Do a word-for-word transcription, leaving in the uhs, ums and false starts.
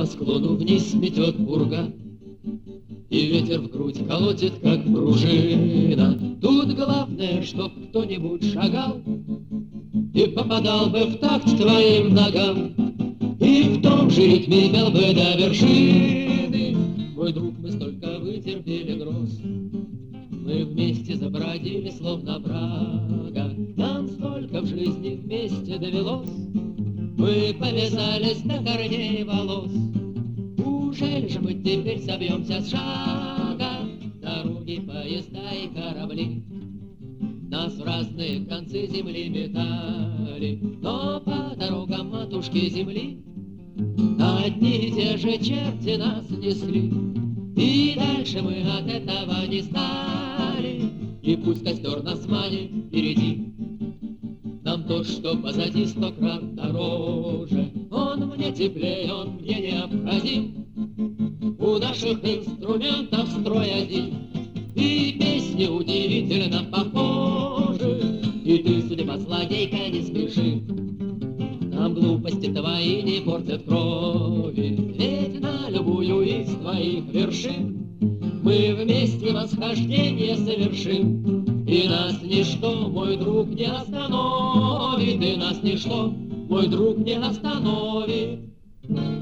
по склону вниз метет пурга, и ветер в грудь колотит, как пружина. Тут главное, чтоб кто-нибудь шагал и попадал бы в такт твоим ногам, и в том же ритме пел бы до вершины. Мой друг, мы столько вытерпели гроз, мы вместе забродили, словно брага. Нам столько в жизни вместе довелось, мы повязались до корней волос. Ужели же мы теперь собьемся с шага? Дороги, поезда и корабли нас в разные концы земли метали, но по дорогам матушки земли одни и те же черти нас несли. И дальше мы от этого не стали, и пусть костер нас манит впереди, нам то, что позади, сто крат дороже. Он мне теплее, он мне необходим, у наших инструментов строй один, и песни удивительно похожи. И ты, судьба злодейка, не спеши, нам глупости твои не портят крови, ведь на любую из твоих вершин мы вместе восхождение совершим. И нас ничто, мой друг, не остановит, и нас ничто, мой друг, не остановит.